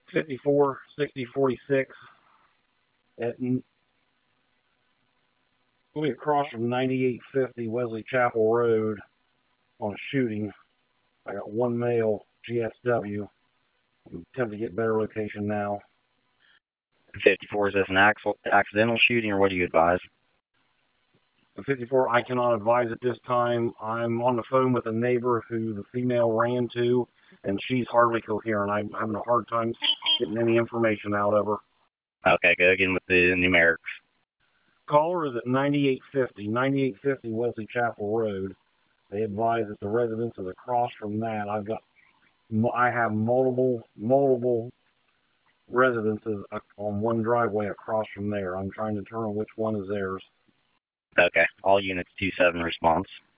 54 60 46 at going across from 9850 Wesley Chapel Road on a shooting. I got one male GSW. I'm attempting to get better location now. 54, is this an accidental shooting, or what do you advise? 54, I cannot advise at this time. I'm on the phone with a neighbor who the female ran to, and she's hardly coherent. I'm having a hard time getting any information out of her. Okay, go again with the numerics. Caller is at 9850 Wesley Chapel Road. They advise that the residence is across from that. I have multiple residences on one driveway across from there. I'm trying to determine which one is theirs. Okay, all units 2-7 response.